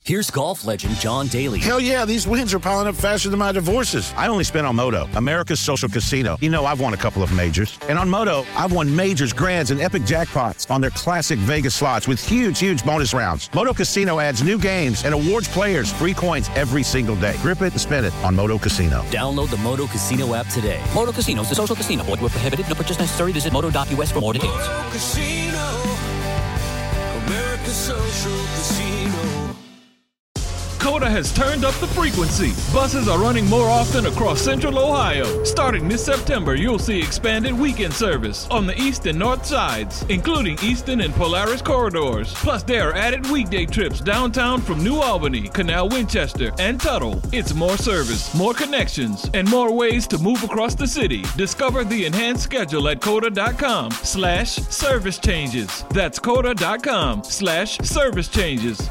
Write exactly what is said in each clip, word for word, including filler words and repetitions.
Here's golf legend John Daly. Hell yeah, these wins are piling up faster than my divorces. I only spent on Moto, America's social casino. You know, I've won a couple of majors. And on Moto, I've won majors, grands, and epic jackpots on their classic Vegas slots with huge, huge bonus rounds. Moto Casino adds new games and awards players free coins every single day. Grip it and spin it on Moto Casino. Download the Moto Casino app today. Moto Casino is the social casino. Void where prohibited. No purchase necessary. Visit moto dot u s for more details. Moto Casino, America's social casino. COTA has turned up the frequency. Buses are running more often across Central Ohio. Starting this September, you'll see expanded weekend service on the east and north sides, including Easton and Polaris corridors. Plus, there are added weekday trips downtown from New Albany, Canal Winchester, and Tuttle. It's more service, more connections, and more ways to move across the city. Discover the enhanced schedule at COTA.com slash service changes. That's COTA.com slash service changes.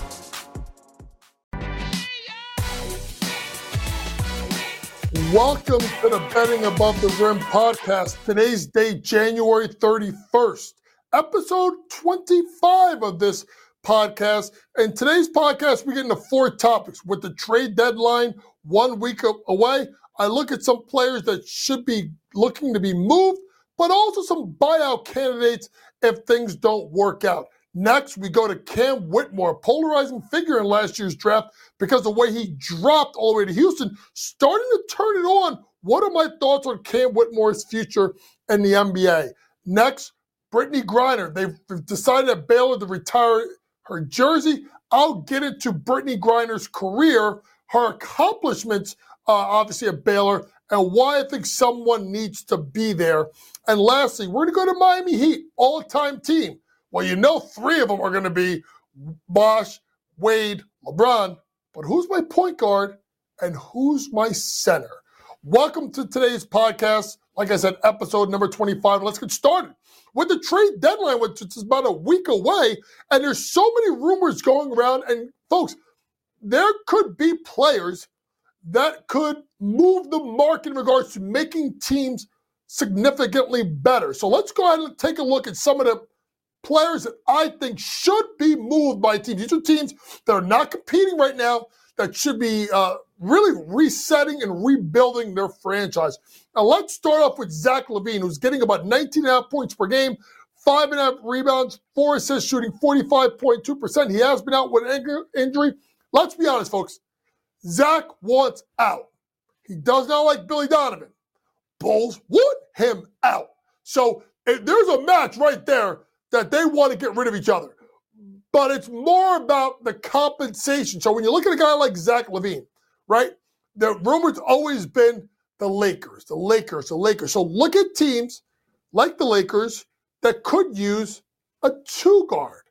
Welcome to the Betting Above the Rim podcast. Today's date, January thirty-first, episode twenty-five of this podcast. In today's podcast, we get into four topics. With the trade deadline one week away, I look at some players that should be looking to be moved, but also some buyout candidates if things don't work out. Next, we go to Cam Whitmore, polarizing figure in last year's draft because the way he dropped all the way to Houston, starting to turn it on. What are my thoughts on Cam Whitmore's future in the N B A? Next, Brittney Griner. They've decided at Baylor to retire her jersey. I'll get into Brittney Griner's career, her accomplishments, uh, obviously at Baylor, and why I think someone needs to be there. And lastly, we're going to go to Miami Heat, all-time team. Well, you know three of them are going to be Bosh, Wade, LeBron. But who's my point guard and who's my center? Welcome to today's podcast. Like I said, episode number twenty-five. Let's get started with the trade deadline, which is about a week away. And there's so many rumors going around. And folks, there could be players that could move the market in regards to making teams significantly better. So let's go ahead and take a look at some of the players that I think should be moved by teams. These are teams that are not competing right now that should be uh, really resetting and rebuilding their franchise. Now, let's start off with Zach LaVine, who's getting about nineteen and a half points per game, five and a half rebounds, four assists, shooting forty-five point two percent. He has been out with an injury. Let's be honest, folks. Zach wants out. He does not like Billy Donovan. Bulls want him out. So if there's a match right there that they want to get rid of each other. But it's more about the compensation. So when you look at a guy like Zach LaVine, right, the rumor's always been the Lakers, the Lakers, the Lakers. So look at teams like the Lakers that could use a two-guard,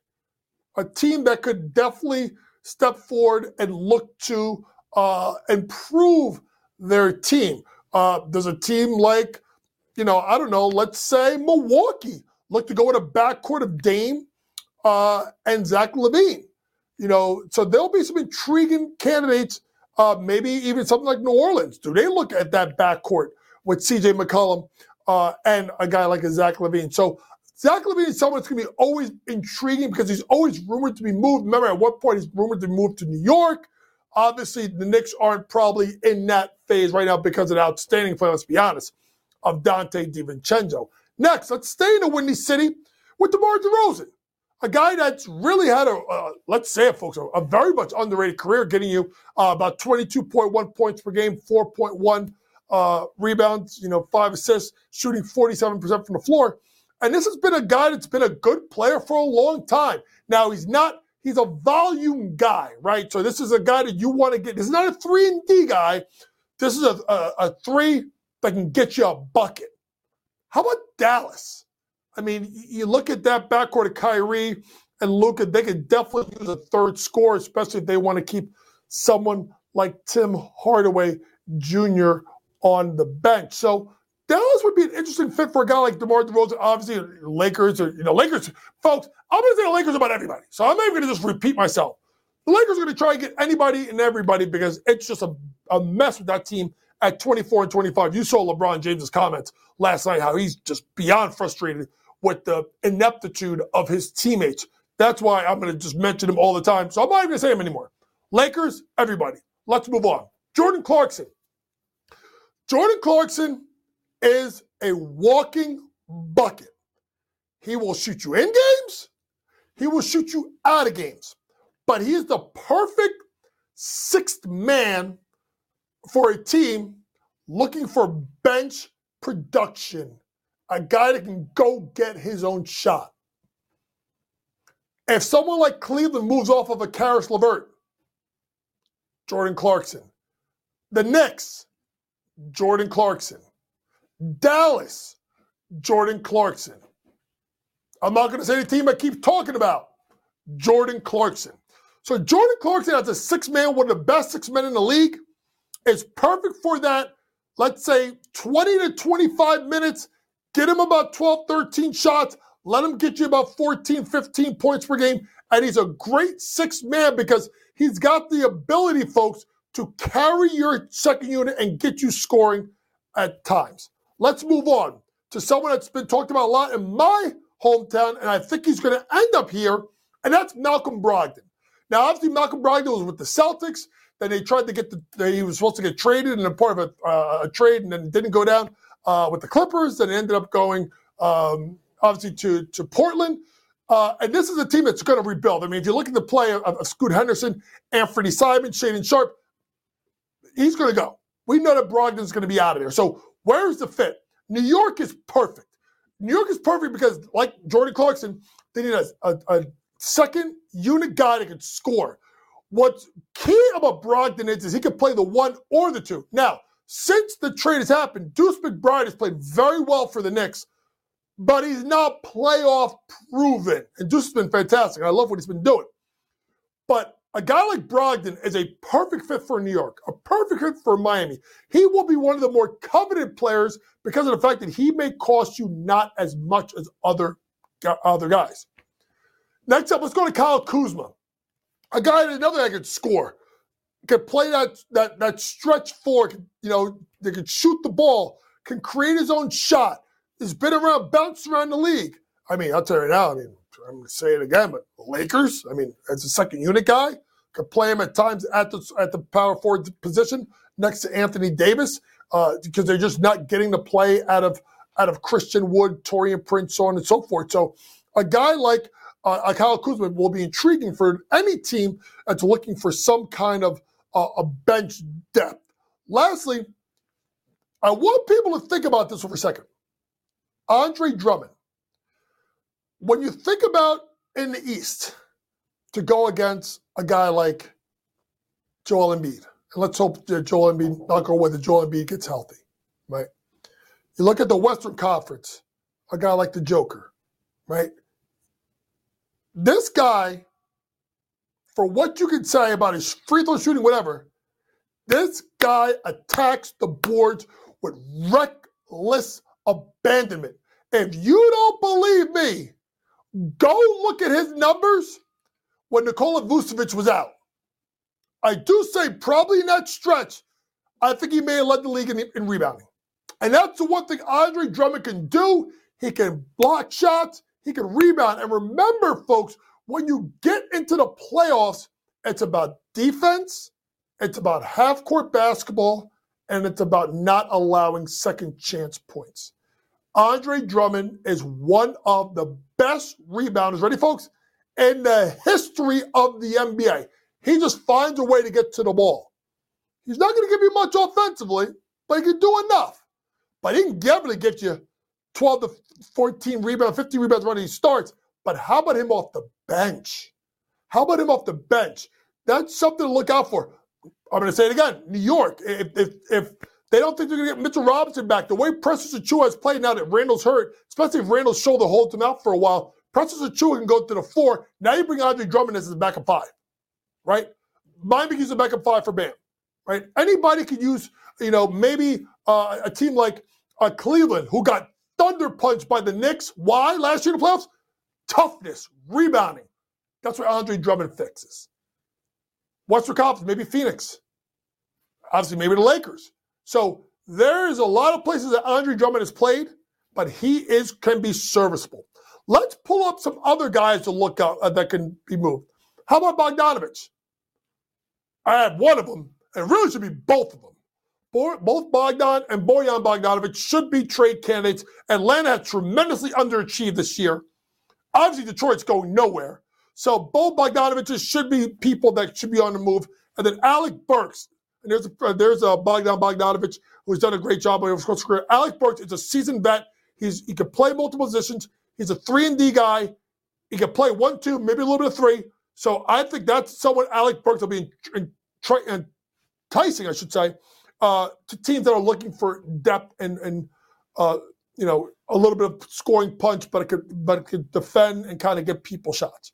a team that could definitely step forward and look to uh, improve their team. Uh, there's a team like, you know, I don't know, let's say Milwaukee. Look to go with a backcourt of Dame uh, and Zach LaVine. You know, so there'll be some intriguing candidates, uh, maybe even something like New Orleans. Do they look at that backcourt with C J McCollum uh, and a guy like a Zach LaVine? So Zach LaVine is someone that's going to be always intriguing because he's always rumored to be moved. Remember, at one point he's rumored to move to New York. Obviously, the Knicks aren't probably in that phase right now because of the outstanding play, let's be honest, of Dante DiVincenzo. Next, let's stay in the Windy City with DeMar DeRozan, a guy that's really had a, uh, let's say it, folks, a, a very much underrated career, getting you uh, about twenty-two point one points per game, four point one uh, rebounds, you know, five assists, shooting forty-seven percent from the floor. And this has been a guy that's been a good player for a long time. Now, he's not, he's a volume guy, right? So this is a guy that you want to get. This is not a three and D guy. This is a, a, a three that can get you a bucket. How about Dallas? I mean, you look at that backcourt of Kyrie and Luka, they could definitely use a third scorer, especially if they want to keep someone like Tim Hardaway Junior on the bench. So Dallas would be an interesting fit for a guy like DeMar DeRozan. Obviously, Lakers, or, you know, Lakers, folks, I'm going to say the Lakers about everybody. So I'm not even going to just repeat myself. The Lakers are going to try and get anybody and everybody because it's just a, a mess with that team at twenty-four and twenty-five. You saw LeBron James's comments last night, how he's just beyond frustrated with the ineptitude of his teammates. That's why I'm going to just mention him all the time. So I'm not even going to say him anymore. Lakers, everybody. Let's move on. Jordan Clarkson. Jordan Clarkson is a walking bucket. He will shoot you in games. He will shoot you out of games. But he is the perfect sixth man for a team looking for bench production. A guy that can go get his own shot. If someone like Cleveland moves off of a Karis LeVert, Jordan Clarkson. The Knicks, Jordan Clarkson. Dallas, Jordan Clarkson. I'm not going to say the team I keep talking about. Jordan Clarkson. So Jordan Clarkson as a six-man, one of the best six men in the league, is perfect for that, let's say, twenty to twenty-five minutes. Get him about twelve, thirteen shots. Let him get you about fourteen, fifteen points per game. And he's a great six-man because he's got the ability, folks, to carry your second unit and get you scoring at times. Let's move on to someone that's been talked about a lot in my hometown, and I think he's going to end up here, and that's Malcolm Brogdon. Now, obviously, Malcolm Brogdon was with the Celtics. Then they tried to get the, he was supposed to get traded and a part of a, uh, a trade, and then it didn't go down uh, with the Clippers. Then it ended up going, um, obviously, to, to Portland. Uh, and this is a team that's going to rebuild. I mean, if you look at the play of, of Scoot Henderson, Anthony Simon, Shaedon Sharpe, he's going to go. We know that Brogdon's going to be out of there. So where's the fit? New York is perfect. New York is perfect because, like Jordan Clarkson, they need a, a, a second unit guy that can score. What's key about Brogdon is, is he can play the one or the two. Now, since the trade has happened, Deuce McBride has played very well for the Knicks, but he's not playoff proven. And Deuce has been fantastic. I love what he's been doing. But a guy like Brogdon is a perfect fit for New York, a perfect fit for Miami. He will be one of the more coveted players because of the fact that he may cost you not as much as other, other guys. Next up, let's go to Kyle Kuzma. A guy that another guy could score, could play that that that stretch four, you know, that could shoot the ball, can create his own shot. Has been around, bounced around the league. I mean, I'll tell you right now, I mean, I'm going to say it again, but the Lakers, I mean, as a second unit guy, could play him at times at the at the power forward position next to Anthony Davis uh, because they're just not getting the play out of out of Christian Wood, Taurean Prince, so on and so forth. So a guy like uh, Kyle Kuzma will be intriguing for any team that's looking for some kind of uh, a bench depth. Lastly, I want people to think about this for a second. Andre Drummond. When you think about in the East to go against a guy like Joel Embiid, and let's hope that Joel Embiid, not go away, that Joel Embiid gets healthy, right? You look at the Western Conference, a guy like the Joker, right? This guy, for what you can say about his free throw shooting, whatever, this guy attacks the boards with reckless abandonment. If you don't believe me, go look at his numbers when Nikola Vucevic was out. I do say probably in that stretch, I think he may have led the league in, in rebounding. And that's the one thing Andre Drummond can do. He can block shots. He can rebound. And remember, folks, when you get into the playoffs, it's about defense, it's about half-court basketball, and it's about not allowing second chance points. Andre Drummond is one of the best rebounders, ready, folks, in the history of the N B A. He just finds a way to get to the ball. He's not going to give you much offensively, but he can do enough. But he can definitely get you twelve to fourteen rebounds, fifteen rebounds when he starts. But how about him off the bench? How about him off the bench? That's something to look out for. I'm going to say it again. New York, if if, if they don't think they're going to get Mitchell Robinson back, the way Precious Achiuwa has played now that Randall's hurt, especially if Randall's shoulder holds him out for a while, Precious Achiuwa can go to the four. Now you bring Andre Drummond as a backup five, right? Miami can use a backup five for Bam, right? Anybody could use, you know, maybe uh, a team like uh, Cleveland who got thunder punched by the Knicks. Why? Last year in the playoffs? Toughness, rebounding. That's what Andre Drummond fixes. Western Conference, maybe Phoenix. Obviously, maybe the Lakers. So there's a lot of places that Andre Drummond has played, but he is can be serviceable. Let's pull up some other guys to look out uh, that can be moved. How about Bogdanovich? I had one of them, and it really should be both of them. Both Bogdan and Bojan Bogdanovic should be trade candidates. Atlanta has tremendously underachieved this year. Obviously, Detroit's going nowhere. So both Bogdanovics should be people that should be on the move. And then Alec Burks, and there's a, there's a Bogdan Bogdanovic who's done a great job of his career. Alec Burks is a seasoned vet. He's He can play multiple positions. He's a three and D guy. He can play one, two, maybe a little bit of three. So I think that's someone Alec Burks will be enticing, I should say, Uh, to teams that are looking for depth and, and uh, you know, a little bit of scoring punch, but it could, but it could defend and kind of get people shots.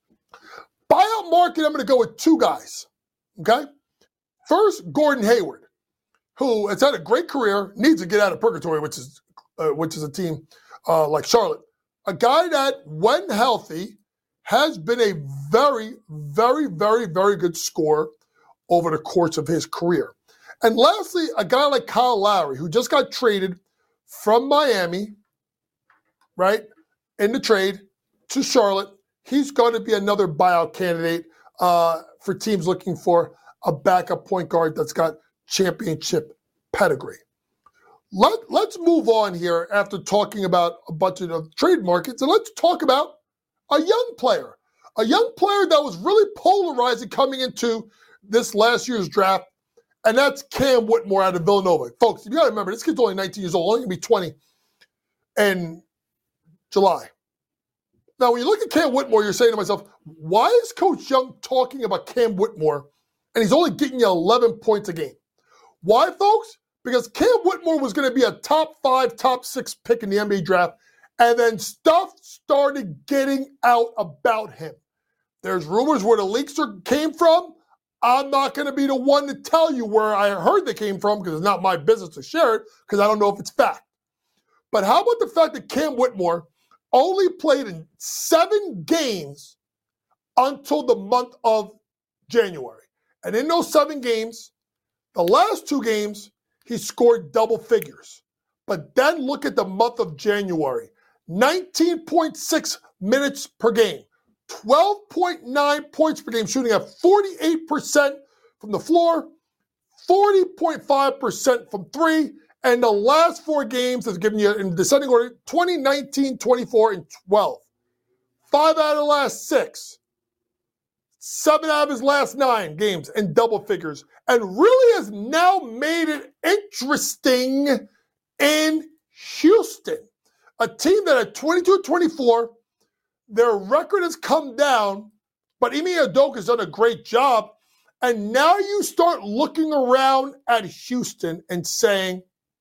Buyout market, I'm going to go with two guys, okay? First, Gordon Hayward, who has had a great career, needs to get out of purgatory, which is uh, which is a team uh, like Charlotte. A guy that, when healthy, has been a very, very, very, very good scorer over the course of his career. And lastly, a guy like Kyle Lowry, who just got traded from Miami, right, in the trade to Charlotte. He's going to be another buyout candidate uh, for teams looking for a backup point guard that's got championship pedigree. Let, let's move on here after talking about a bunch of trade markets, and let's talk about a young player. A young player that was really polarizing coming into this last year's draft. And that's Cam Whitmore out of Villanova. Folks, you got to remember, this kid's only nineteen years old, only going to be twenty in July. Now, when you look at Cam Whitmore, you're saying to myself, why is Coach Young talking about Cam Whitmore and he's only getting you eleven points a game? Why, folks? Because Cam Whitmore was going to be a top five, top six pick in the N B A draft, and then stuff started getting out about him. There's rumors where the leaks are, came from. I'm not going to be the one to tell you where I heard they came from because it's not my business to share it because I don't know if it's fact. But how about the fact that Cam Whitmore only played in seven games until the month of January? And in those seven games, the last two games, he scored double figures. But then look at the month of January. nineteen point six minutes per game. twelve point nine points per game, shooting at forty-eight percent from the floor, forty point five percent from three, and the last four games has given you, in descending order, twenty, nineteen, twenty-four, and twelve. Five out of the last six. Seven out of his last nine games in double figures, and really has now made it interesting in Houston. A team that at twenty-two twenty-four, their record has come down, but Ime Udoka has done a great job. And now you start looking around at Houston and saying,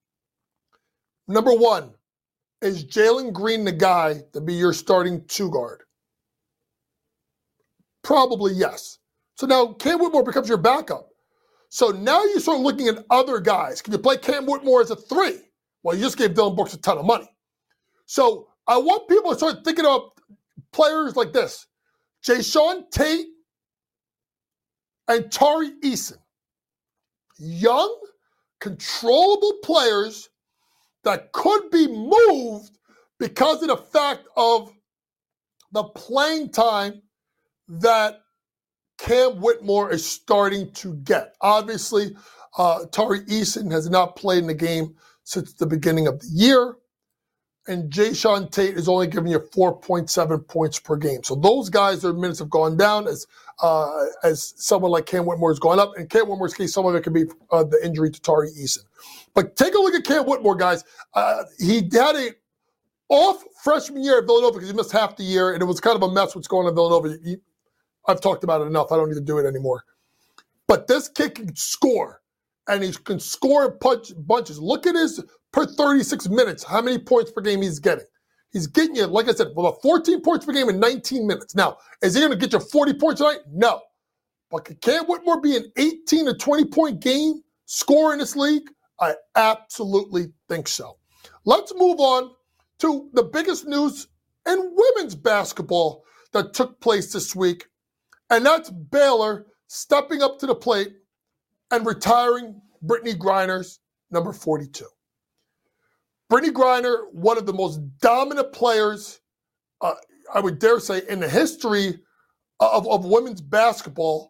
number one, is Jalen Green the guy to be your starting two guard? Probably yes. So now Cam Whitmore becomes your backup. So now you start looking at other guys. Can you play Cam Whitmore as a three? Well, you just gave Dylan Brooks a ton of money. So I want people to start thinking of players like this: Jae'Sean Tate and Tari Eason. Young, controllable players that could be moved because of the fact of the playing time that Cam Whitmore is starting to get. Obviously, uh, Tari Eason has not played in the game since the beginning of the year. And Jae'Sean Tate is only giving you four point seven points per game. So those guys, their minutes have gone down as uh, as someone like Cam Whitmore has gone up. In Cam Whitmore's case, some of it could be uh, the injury to Tari Eason. But take a look at Cam Whitmore, guys. Uh, he had a off freshman year at Villanova because he missed half the year, and it was kind of a mess what's going on at Villanova. He, I've talked about it enough. I don't need to do it anymore. But this kid can score, and he can score in punch, bunches. Look at his per thirty-six minutes, how many points per game he's getting. He's getting you, like I said, about fourteen points per game in nineteen minutes. Now, is he going to get you forty points tonight? No. But can Cam Whitmore be an eighteen to twenty point game scorer in this league? I absolutely think so. Let's move on to the biggest news in women's basketball that took place this week, and that's Baylor stepping up to the plate and retiring Brittany Griner's number forty-two. Brittany Griner, one of the most dominant players, uh, I would dare say, in the history of, of women's basketball,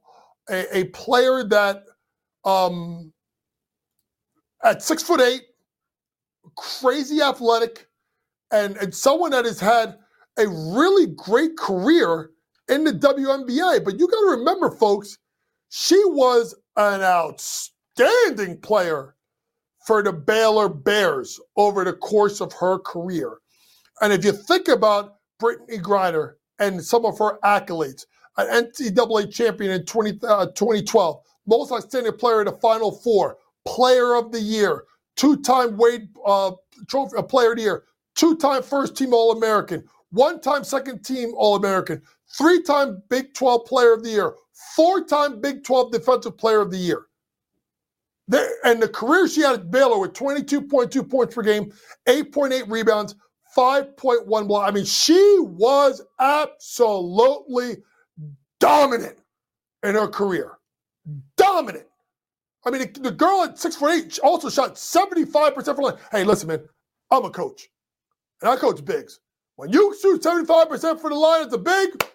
a, a player that um, at six foot eight, crazy athletic, and, and someone that has had a really great career in the W N B A. But you got to remember, folks, she was an outstanding player for the Baylor Bears over the course of her career. And if you think about Brittney Griner and some of her accolades, an N C double A champion in twenty, uh, twenty twelve, most outstanding player in the Final Four, player of the year, two-time Wade uh, Trophy uh, player of the year, two-time first-team All-American, one-time second-team All-American, three-time Big twelve player of the year, four-time Big twelve defensive player of the year. There, and the career she had at Baylor with twenty-two point two points per game, eight point eight rebounds, five point one blocks. I mean, she was absolutely dominant in her career. Dominant. I mean, the, the girl at six foot eight also shot seventy-five percent from line. Hey, listen, man, I'm a coach, and I coach bigs. When you shoot seventy-five percent for the line as a big,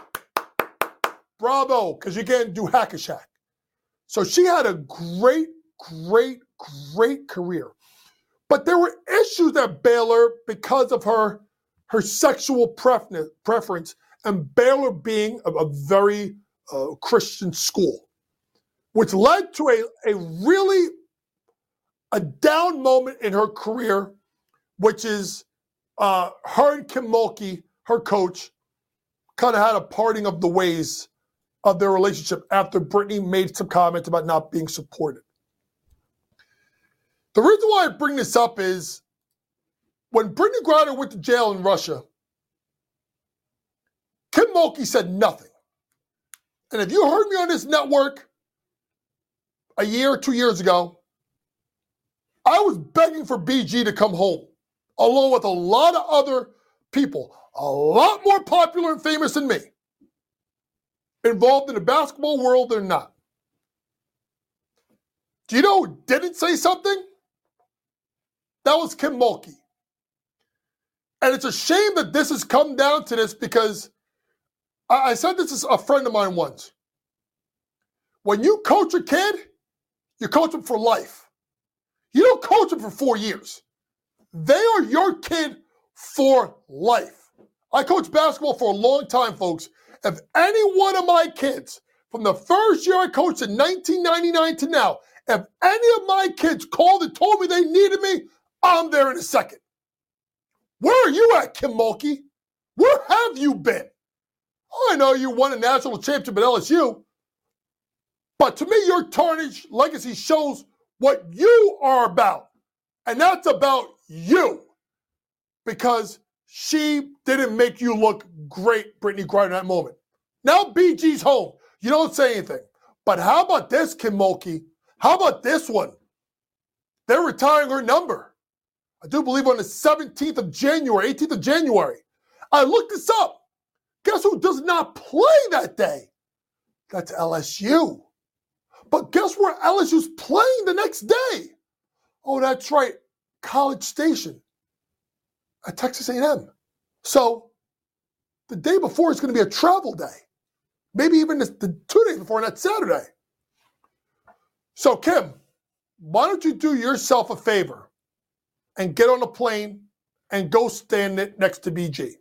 bravo, because you can't do hack-a-shack. So she had a great, great, great career. But there were issues at Baylor because of her, her sexual preference, preference and Baylor being a, a very uh, Christian school, which led to a, a really a down moment in her career, which is uh, her and Kim Mulkey, her coach, kind of had a parting of the ways of their relationship after Brittney made some comments about not being supported. The reason why I bring this up is when Brittney Griner went to jail in Russia, Kim Mulkey said nothing. And if you heard me on this network a year or two years ago, I was begging for B G to come home, along with a lot of other people, a lot more popular and famous than me, involved in the basketball world or not. Do you know who didn't say something? That was Kim Mulkey. And it's a shame that this has come down to this because I, I said this to a friend of mine once. When you coach a kid, you coach them for life. You don't coach them for four years. They are your kid for life. I coached basketball for a long time, folks. If any one of my kids, from the first year I coached in nineteen ninety-nine to now, if any of my kids called and told me they needed me, I'm there in a second. Where are you at, Kim Mulkey? Where have you been? Oh, I know you won a national championship at L S U, but to me, your tarnished legacy shows what you are about, and that's about you, because she didn't make you look great, Brittney Griner, in that moment. Now B G's home. You don't say anything. But how about this, Kim Mulkey? How about this one? They're retiring her number. I do believe on the seventeenth of January, eighteenth of January. I looked this up. Guess who does not play that day? That's L S U. But guess where L S U's playing the next day? Oh, that's right. College Station at Texas A and M. So the day before is going to be a travel day. Maybe even the, the two days before, and that's Saturday. So Kim, why don't you do yourself a favor and get on a plane and go stand it next to B G?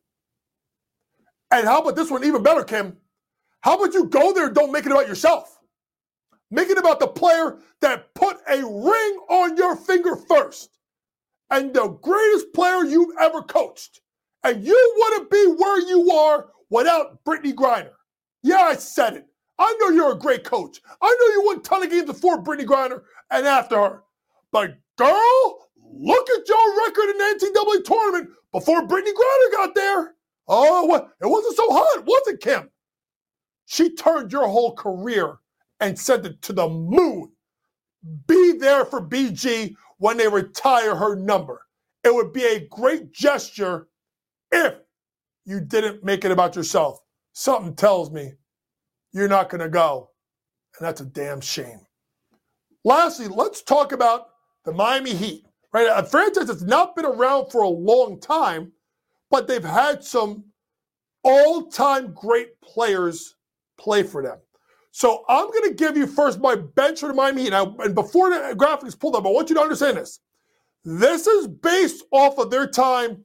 And how about this one, even better, Kim? How about you go there and don't make it about yourself? Make it about the player that put a ring on your finger first and the greatest player you've ever coached. And you wouldn't be where you are without Brittney Griner. Yeah, I said it. I know you're a great coach. I know you won a ton of games before Brittney Griner and after her. But girl, look at your record in the N C double A tournament before Brittney Griner got there. Oh, what? It wasn't so hot, was it, Kim? She turned your whole career and sent it to the moon. Be there for B G when they retire her number. It would be a great gesture if you didn't make it about yourself. Something tells me you're not going to go, and that's a damn shame. Lastly, let's talk about the Miami Heat. Right, a franchise that's not been around for a long time, but they've had some all-time great players play for them. So I'm going to give you first my bench for the Miami Heat. Now, and before the graphics pulled up, I want you to understand this. This is based off of their time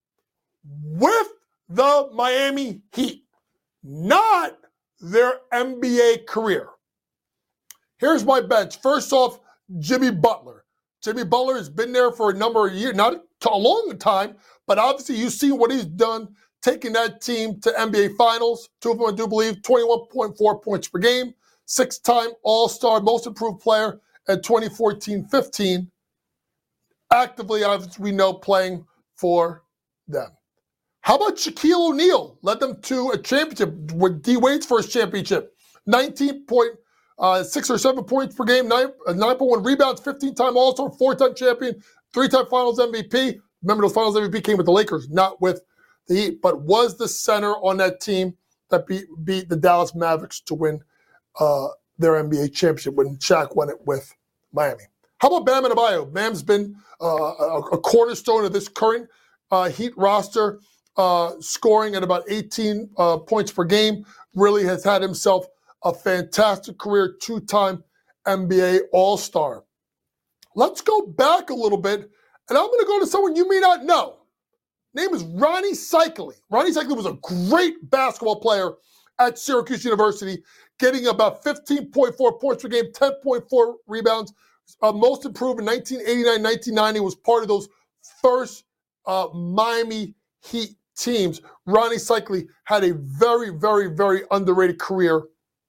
with the Miami Heat, not their N B A career. Here's my bench. First off, Jimmy Butler. Jimmy Butler has been there for a number of years, not a long time, but obviously you see what he's done, taking that team to N B A Finals. Two of them, I do believe, twenty-one point four points per game, six-time All-Star, Most Improved Player at twenty fourteen fifteen. Actively, as we know, playing for them. How about Shaquille O'Neal? Led them to a championship with D Wade's first championship. nineteen point six or seven points per game, nine point one rebounds, fifteen-time All-Star, four-time champion, three-time Finals M V P. Remember, those Finals M V P came with the Lakers, not with the Heat, but was the center on that team that beat, beat the Dallas Mavericks to win uh, their N B A championship when Shaq won it with Miami. How about Bam Adebayo? Bam's been uh, a, a cornerstone of this current uh, Heat roster, uh, scoring at about eighteen uh, points per game. Really has had himself a fantastic career, two-time N B A All-Star. Let's go back a little bit, and I'm going to go to someone you may not know. Name is Ronnie Cycli. Ronnie Cycli was a great basketball player at Syracuse University, getting about fifteen point four points per game, ten point four rebounds. Uh, most improved in nineteen eighty-nine nineteen ninety, was part of those first uh, Miami Heat teams. Ronnie Cycli had a very, very, very underrated career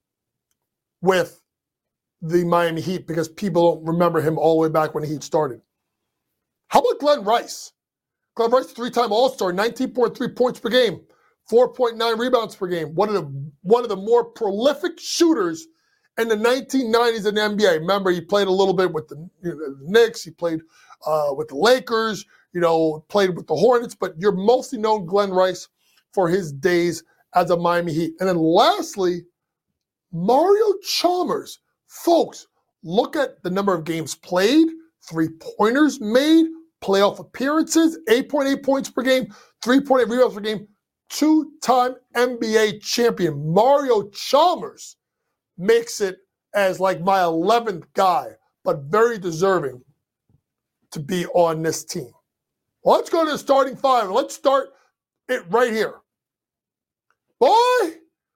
with the Miami Heat because people don't remember him all the way back when the Heat started. How about Glenn Rice? Glenn Rice, three-time All-Star, nineteen point three points per game, four point nine rebounds per game. One of the one of the more prolific shooters in the nineteen nineties in the N B A. Remember, he played a little bit with the, you know, the Knicks. He played uh, with the Lakers. You know, played with the Hornets. But you're mostly known, Glenn Rice, for his days as a Miami Heat. And then lastly, Mario Chalmers. Folks, look at the number of games played, three-pointers made, playoff appearances, eight point eight points per game, three point eight rebounds per game, two-time N B A champion. Mario Chalmers makes it as like my eleventh guy, but very deserving to be on this team. Well, let's go to the starting five. Let's start it right here. Boy,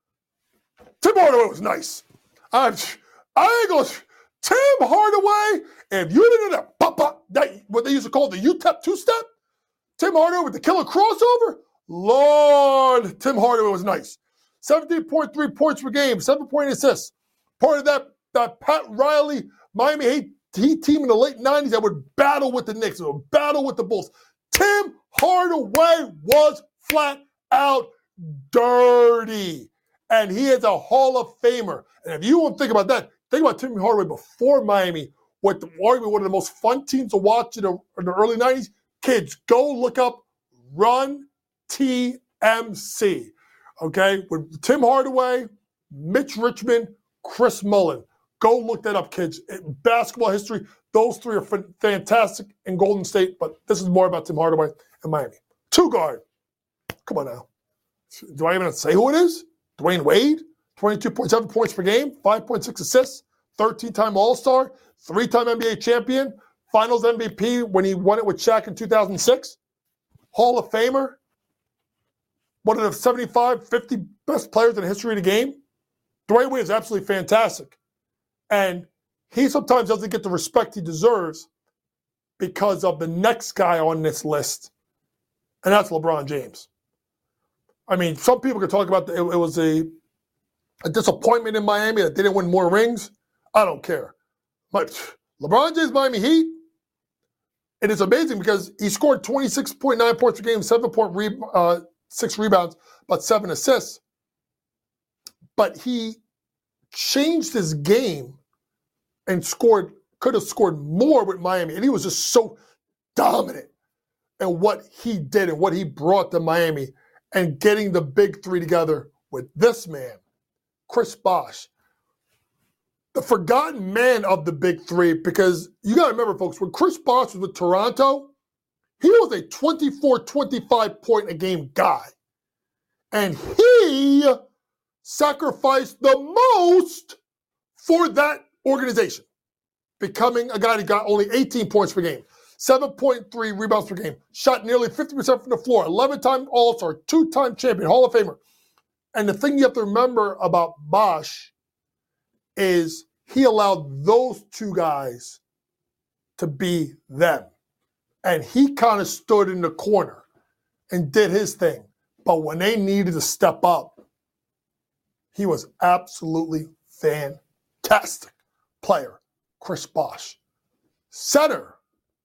Tim Hardaway was nice. I'm, I ain't going to, Tim Hardaway, if you didn't know that, pop, pop, that, what they used to call the U T E P two-step, Tim Hardaway with the killer crossover, Lord, Tim Hardaway was nice. seventeen point three points per game, seven point eight assists. Part of that, that Pat Riley Miami Heat, Heat team in the late nineties that would battle with the Knicks, that would battle with the Bulls. Tim Hardaway was flat out dirty. And he is a Hall of Famer. And if you want to think about that, think about Tim Hardaway before Miami, what the, arguably one of the most fun teams to watch in the, in the early nineties. Kids, go look up Run T M C. Okay? With Tim Hardaway, Mitch Richmond, Chris Mullin. Go look that up, kids. In basketball history, those three are f- fantastic in Golden State, but this is more about Tim Hardaway and Miami. Two guard. Come on now. Do I even have to say who it is? Dwayne Wade, twenty-two point seven points per game, five point six assists, thirteen-time All-Star, three-time N B A champion, Finals M V P when he won it with Shaq in two thousand six, Hall of Famer, one of the seventy-five, fifty best players in the history of the game. Dwayne Wade is absolutely fantastic. And he sometimes doesn't get the respect he deserves because of the next guy on this list, and that's LeBron James. I mean, some people could talk about the, it, it was a, a disappointment in Miami that they didn't win more rings. I don't care. But LeBron James, Miami Heat, it is amazing because he scored twenty-six point nine points per game, seven point six uh, rebounds, but seven assists. But he changed his game and scored, could have scored more with Miami. And he was just so dominant in what he did and what he brought to Miami. And getting the big three together with this man, Chris Bosh, the forgotten man of the big three, because you got to remember, folks, when Chris Bosh was with Toronto, he was a twenty-four, twenty-five point a game guy. And he sacrificed the most for that organization, becoming a guy who got only eighteen points per game, seven point three rebounds per game, shot nearly fifty percent from the floor, eleven-time All-Star, two-time champion, Hall of Famer. And the thing you have to remember about Bosh is he allowed those two guys to be them. And he kind of stood in the corner and did his thing. But when they needed to step up, he was absolutely fantastic player, Chris Bosh. Center.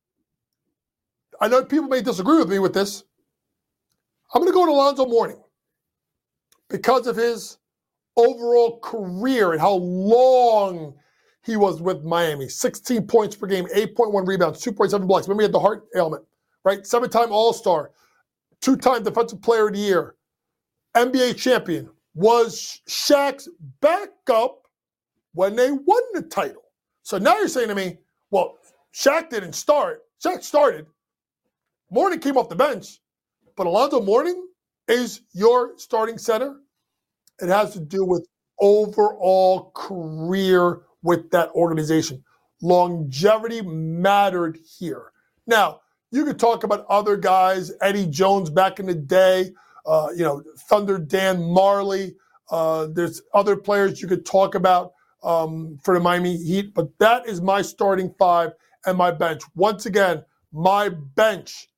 I know people may disagree with me with this. I'm going to go to Alonzo Mourning because of his overall career and how long he was with Miami. sixteen points per game, eight point one rebounds, two point seven blocks. Remember, he had the heart ailment, right? Seven-time All-Star, two-time Defensive Player of the Year, N B A champion, was Shaq's backup when they won the title. So now you're saying to me, well, Shaq didn't start. Shaq started. Mourning came off the bench. But Alonzo Mourning is your starting center. It has to do with overall career with that organization. Longevity mattered here. Now, you could talk about other guys, Eddie Jones back in the day, uh, you know, Thunder Dan Marley. Uh, there's other players you could talk about um, for the Miami Heat, but that is my starting five and my bench. Once again, my bench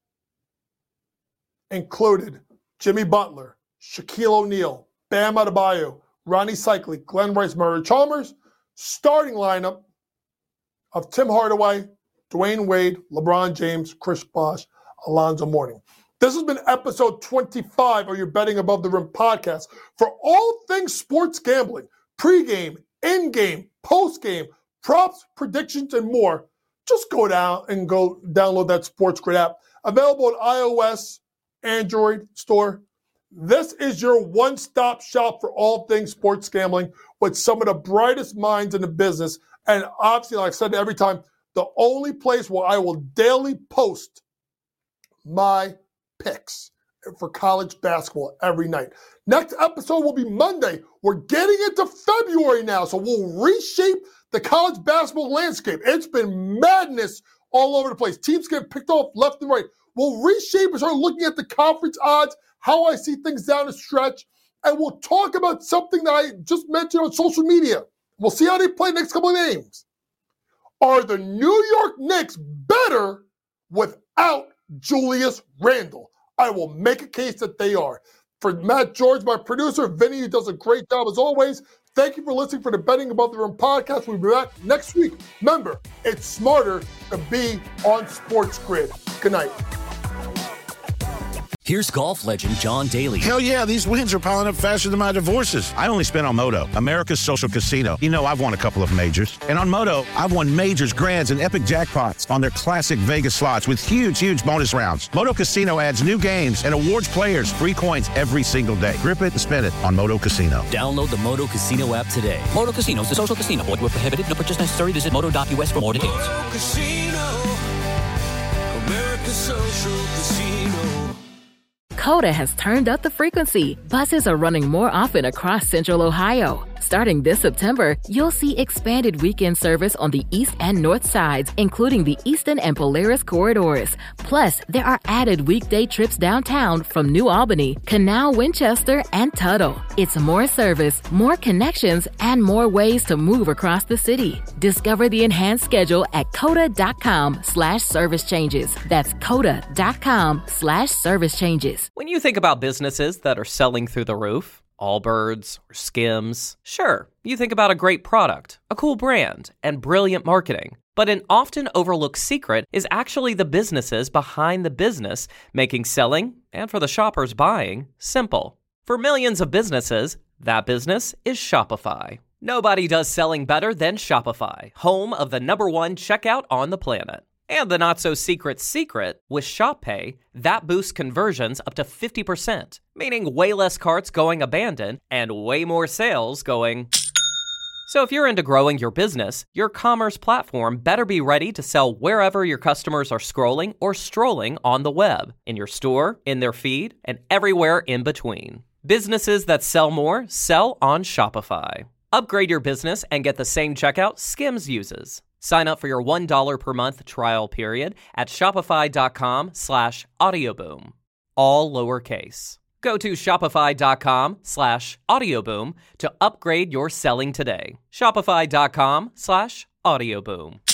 included Jimmy Butler, Shaquille O'Neal, Bam Adebayo, Ronnie Cycli, Glenn Rice, Murray Chalmers. Starting lineup of Tim Hardaway, Dwayne Wade, LeBron James, Chris Bosh, Alonzo Mourning. This has been episode twenty-five of your Betting Above the Rim podcast. For all things sports gambling, pregame, in-game, post-game, props, predictions, and more, just go down and go download that Sports Grid app. Available on iOS, Android store. This is your one-stop shop for all things sports gambling with some of the brightest minds in the business. And obviously, like I said every time, the only place where I will daily post my picks for college basketball every night. Next episode will be Monday. We're getting into February now, so we'll reshape the college basketball landscape. It's been madness all over the place. Teams get picked off left and right. We'll reshape and start looking at the conference odds, how I see things down the stretch, and we'll talk about something that I just mentioned on social media. We'll see how they play the next couple of games. Are the New York Knicks better without Julius Randle? I will make a case that they are. For Matt George, my producer, Vinny, who does a great job as always, thank you for listening for the Betting Above the Rim podcast. We'll be back next week. Remember, it's smarter to be on Sports Grid. Good night. Here's golf legend John Daly. Hell yeah, these wins are piling up faster than my divorces. I only spent on Moto, America's social casino. You know, I've won a couple of majors. And on Moto, I've won majors, grands, and epic jackpots on their classic Vegas slots with huge, huge bonus rounds. Moto Casino adds new games and awards players free coins every single day. Grip it and spin it on Moto Casino. Download the Moto Casino app today. Moto Casino is a social casino. Void where prohibited. No purchase necessary. Visit moto dot u s for more details. Moto Casino, America's social casino. Coda has turned up the frequency. Buses are running more often across Central Ohio. Starting this September, you'll see expanded weekend service on the east and north sides, including the Eastern and Polaris corridors. Plus, there are added weekday trips downtown from New Albany, Canal, Winchester, and Tuttle. It's more service, more connections, and more ways to move across the city. Discover the enhanced schedule at coda.com slash service changes. That's coda.com slash service changes. When you think about businesses that are selling through the roof, Allbirds or Skims, sure, you think about a great product, a cool brand, and brilliant marketing. But an often overlooked secret is actually the businesses behind the business, making selling, and for the shoppers buying, simple. For millions of businesses, that business is Shopify. Nobody does selling better than Shopify, home of the number one checkout on the planet. And the not-so-secret secret, with Shop Pay, that boosts conversions up to fifty percent, meaning way less carts going abandoned and way more sales going... So if you're into growing your business, your commerce platform better be ready to sell wherever your customers are scrolling or strolling on the web, in your store, in their feed, and everywhere in between. Businesses that sell more sell on Shopify. Upgrade your business and get the same checkout Skims uses. Sign up for your one dollar per month trial period at shopify.com slash audioboom. All lowercase. Go to shopify.com slash audioboom to upgrade your selling today. Shopify.com slash audioboom.